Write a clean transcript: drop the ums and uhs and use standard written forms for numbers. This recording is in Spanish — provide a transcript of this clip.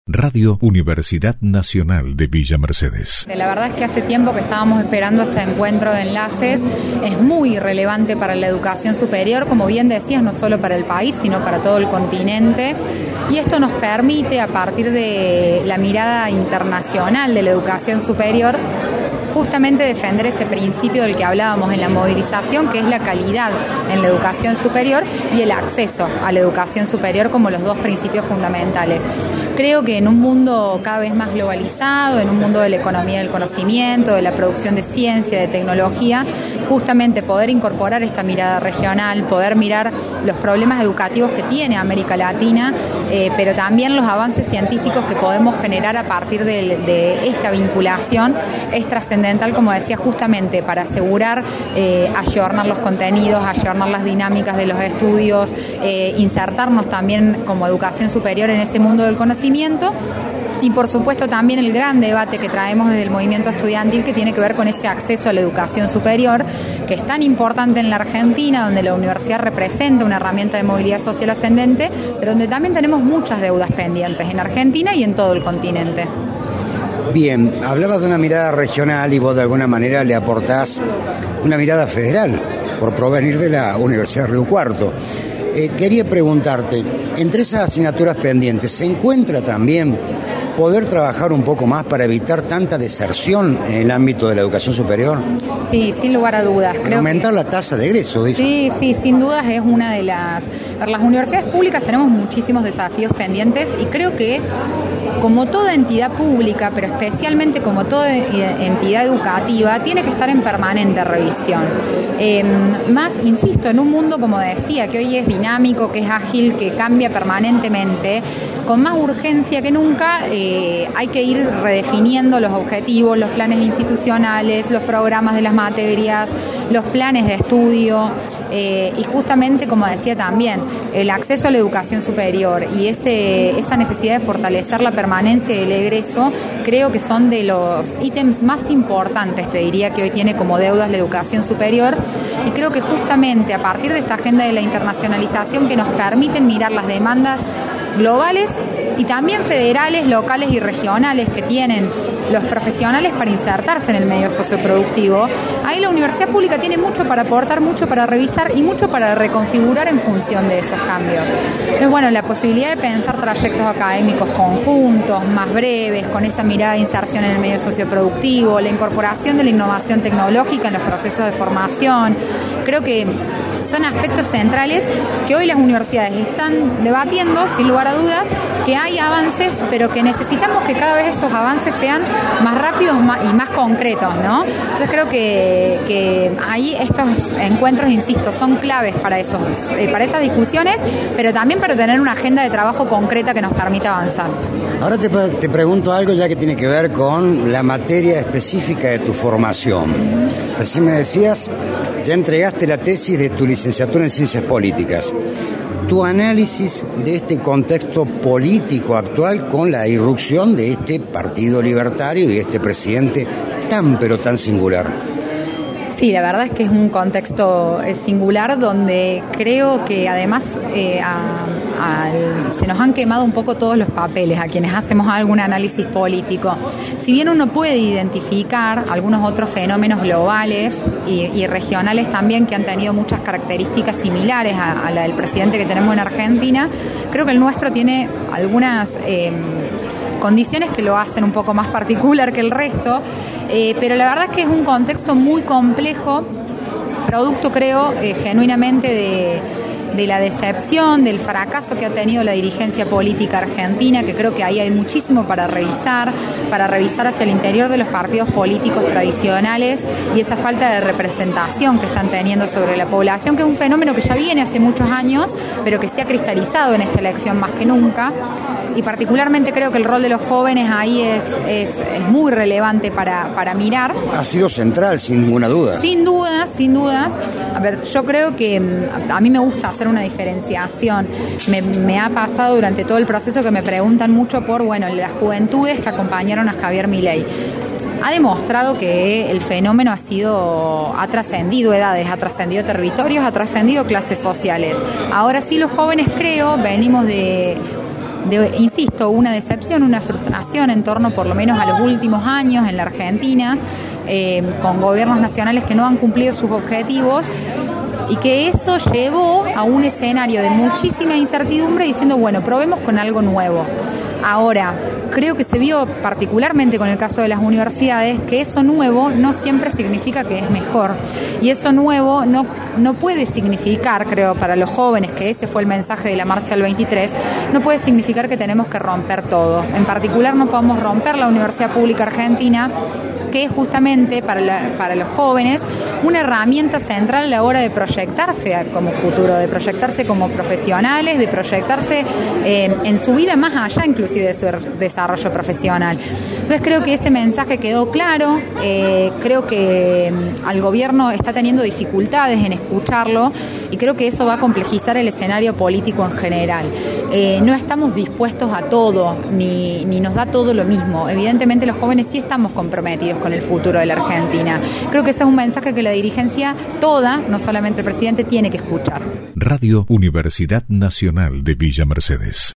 Radio Universidad Nacional de Villa Mercedes. La verdad es que hace tiempo que estábamos esperando este encuentro de enlaces. Es muy relevante para la educación superior, como bien decías, no solo para el país, sino para todo el continente. Y esto nos permite, a partir de la mirada internacional de la educación superior, justamente defender ese principio del que hablábamos en la movilización, que es la calidad en la educación superior y el acceso a la educación superior como los dos principios fundamentales. Creo que en un mundo cada vez más globalizado, en un mundo de la economía del conocimiento, de la producción de ciencia, de tecnología, justamente poder incorporar esta mirada regional, poder mirar los problemas educativos que tiene América Latina, pero también los avances científicos que podemos generar a partir de esta vinculación es trascendental, como decía, justamente para asegurar ayornar los contenidos, ayornar las dinámicas de los estudios, insertarnos también como educación superior en ese mundo del conocimiento. Y por supuesto también el gran debate que traemos desde el movimiento estudiantil, que tiene que ver con ese acceso a la educación superior, que es tan importante en la Argentina, donde la universidad representa una herramienta de movilidad social ascendente, pero donde también tenemos muchas deudas pendientes en Argentina y en todo el continente. Bien, hablabas de una mirada regional y vos de alguna manera le aportás una mirada federal por provenir de la Universidad Río Cuarto. Quería preguntarte, entre esas asignaturas pendientes, ¿se encuentra también poder trabajar un poco más para evitar tanta deserción en el ámbito de la educación superior? Sí, sin lugar a dudas. Creo aumentar la tasa de egreso, dice. Sí, sin dudas es una de las... Las universidades públicas tenemos muchísimos desafíos pendientes y creo que como toda entidad pública, pero especialmente como toda entidad educativa, tiene que estar en permanente revisión. Más, insisto, en un mundo, como decía, que hoy es dinámico, que es ágil, que cambia permanentemente, con más urgencia que nunca, hay que ir redefiniendo los objetivos, los planes institucionales, los programas de las materias, los planes de estudio, y justamente, como decía también, el acceso a la educación superior y esa necesidad de fortalecer la permanencia del egreso, creo que son de los ítems más importantes, te diría, que hoy tiene como deudas la educación superior, y creo que justamente a partir de esta agenda de la internacionalización que nos permiten mirar las demandas globales y también federales, locales y regionales que tienen los profesionales para insertarse en el medio socioproductivo, ahí la universidad pública tiene mucho para aportar, mucho para revisar y mucho para reconfigurar en función de esos cambios. Entonces, bueno, la posibilidad de pensar trayectos académicos conjuntos, más breves, con esa mirada de inserción en el medio socioproductivo, la incorporación de la innovación tecnológica en los procesos de formación, creo que son aspectos centrales que hoy las universidades están debatiendo, sin lugar a dudas, que hay avances, pero que necesitamos que cada vez esos avances sean más rápidos y más concretos, ¿no? Entonces creo que ahí estos encuentros, insisto, son claves para esas discusiones, pero también para tener una agenda de trabajo concreta que nos permita avanzar. Ahora te pregunto algo ya que tiene que ver con la materia específica de tu formación. Así me decías, ya entregaste la tesis de tu licenciatura en Ciencias Políticas. Tu análisis de este contexto político actual con la irrupción de este partido libertario y este presidente tan pero tan singular. Sí, la verdad es que es un contexto singular donde creo que además se nos han quemado un poco todos los papeles a quienes hacemos algún análisis político. Si bien uno puede identificar algunos otros fenómenos globales y regionales también que han tenido muchas características similares a la del presidente que tenemos en Argentina, creo que el nuestro tiene algunas condiciones que lo hacen un poco más particular que el resto, pero la verdad es que es un contexto muy complejo, producto, creo, genuinamente de la decepción, del fracaso que ha tenido la dirigencia política argentina, que creo que ahí hay muchísimo para revisar hacia el interior de los partidos políticos tradicionales y esa falta de representación que están teniendo sobre la población, que es un fenómeno que ya viene hace muchos años, pero que se ha cristalizado en esta elección más que nunca. Y particularmente creo que el rol de los jóvenes ahí es muy relevante para mirar. Ha sido central, sin ninguna duda. Sin dudas. A ver, yo creo que a mí me gusta hacer una diferenciación. Me ha pasado durante todo el proceso que me preguntan mucho por, las juventudes que acompañaron a Javier Milei. Ha demostrado que el fenómeno ha trascendido edades, ha trascendido territorios, ha trascendido clases sociales. Ahora sí, los jóvenes, creo, venimos de insisto, una decepción, una frustración en torno por lo menos a los últimos años en la Argentina, con gobiernos nacionales que no han cumplido sus objetivos, y que eso llevó a un escenario de muchísima incertidumbre diciendo, bueno, probemos con algo nuevo. Ahora, creo que se vio particularmente con el caso de las universidades que eso nuevo no siempre significa que es mejor, y eso nuevo no puede significar, creo, para los jóvenes, que ese fue el mensaje de la marcha del 23, no puede significar que tenemos que romper todo. En particular no podemos romper la Universidad Pública Argentina, que es justamente para los jóvenes una herramienta central a la hora de proyectarse como futuro, de proyectarse como profesionales, de proyectarse en su vida más allá inclusive de su desarrollo profesional. Entonces creo que ese mensaje quedó claro, creo que al gobierno está teniendo dificultades en escucharlo, y creo que eso va a complejizar el escenario político en general. No estamos dispuestos a todo, ni nos da todo lo mismo. Evidentemente los jóvenes sí estamos comprometidos con el futuro de la Argentina. Creo que ese es un mensaje que la dirigencia toda, no solamente el presidente, tiene que escuchar. Radio Universidad Nacional de Villa Mercedes.